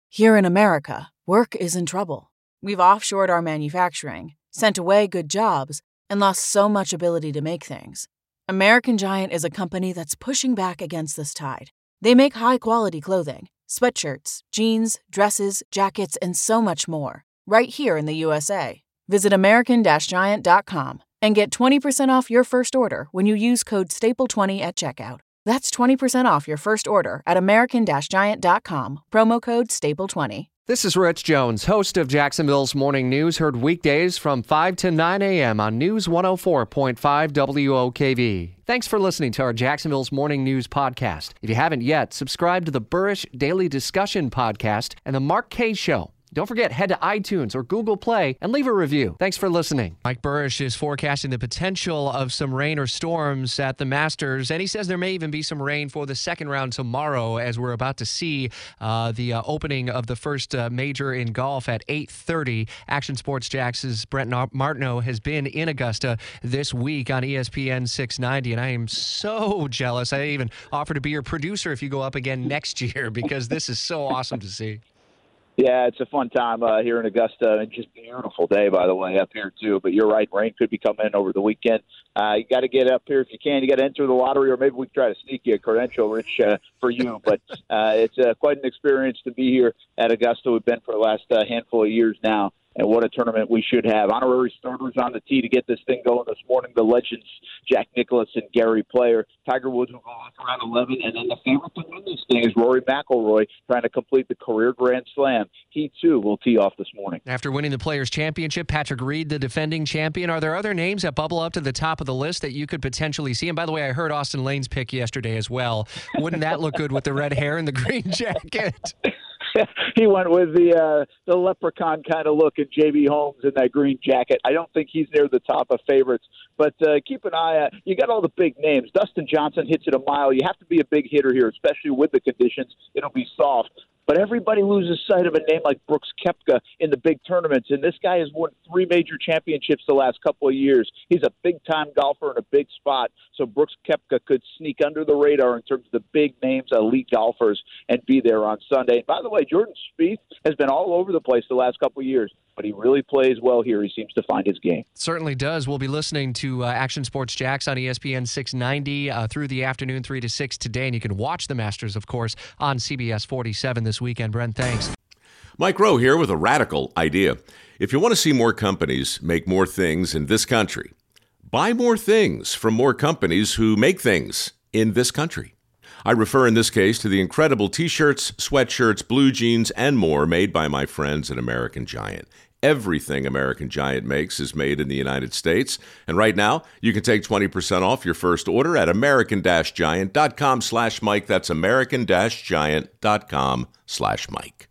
Here in America, work is in trouble. We've offshored our manufacturing, sent away good jobs, and lost so much ability to make things. American Giant is a company that's pushing back against this tide. They make high-quality clothing, sweatshirts, jeans, dresses, jackets, and so much more, right here in the USA. Visit American-Giant.com and get 20% off your first order when you use code STAPLE20 at checkout. That's 20% off your first order at American-Giant.com, promo code STAPLE20. This is Rich Jones, host of Jacksonville's Morning News, heard weekdays from 5 to 9 a.m. on News 104.5 WOKV. Thanks for listening to our Jacksonville's Morning News podcast. If you haven't yet, subscribe to the Burrish Daily Discussion podcast and the Mark Kaye Show. Don't forget, head to iTunes or Google Play and leave a review. Thanks for listening. Mike Burrish is forecasting the potential of some rain or storms at the Masters, and he says there may even be some rain for the second round tomorrow as we're about to see the opening of the first major in golf at 8:30. Action Sports Jax's Brent Martineau has been in Augusta this week on ESPN 690, and I am so jealous. I even offer to be your producer if you go up again next year because this is so awesome to see. Yeah, it's a fun time here in Augusta, and just a beautiful day, by the way, up here, too. But you're right, rain could be coming over the weekend. You got to get up here if you can. You got to enter the lottery, or maybe we can try to sneak you a credential, Rich, for you. But it's quite an experience to be here at Augusta. We've been for the last handful of years now. And what a tournament we should have. Honorary starters on the tee to get this thing going this morning. The legends, Jack Nicklaus and Gary Player. Tiger Woods will go off around 11. And then the favorite to win this thing is Rory McIlroy trying to complete the career Grand Slam. He, too, will tee off this morning. After winning the Players' Championship, Patrick Reed, the defending champion, are there other names that bubble up to the top of the list that you could potentially see? And by the way, I heard Austin Lane's pick yesterday as well. Wouldn't that look good with the red hair and the green jacket? He went with the leprechaun kind of look at J.B. Holmes in that green jacket. I don't think he's near the top of favorites, but keep an eye out. You got all the big names. Dustin Johnson hits it a mile. You have to be a big hitter here, especially with the conditions. It'll be soft. But everybody loses sight of a name like Brooks Koepka in the big tournaments, and this guy has won 3 major championships the last couple of years. He's a big-time golfer in a big spot, so Brooks Koepka could sneak under the radar in terms of the big names, elite golfers, and be there on Sunday. And by the way, Jordan Spieth has been all over the place the last couple of years, but he really plays well here. He seems to find his game. Certainly does. We'll be listening to Action Sports Jax on ESPN 690 through the afternoon, 3 to 6 today. And you can watch the Masters, of course, on CBS 47 this weekend. Brent, thanks. Mike Rowe here with a radical idea. If you want to see more companies make more things in this country, buy more things from more companies who make things in this country. I refer in this case to the incredible T-shirts, sweatshirts, blue jeans, and more made by my friends at American Giant. Everything American Giant makes is made in the United States. And right now, you can take 20% off your first order at American-Giant.com/Mike. That's American-Giant.com/Mike.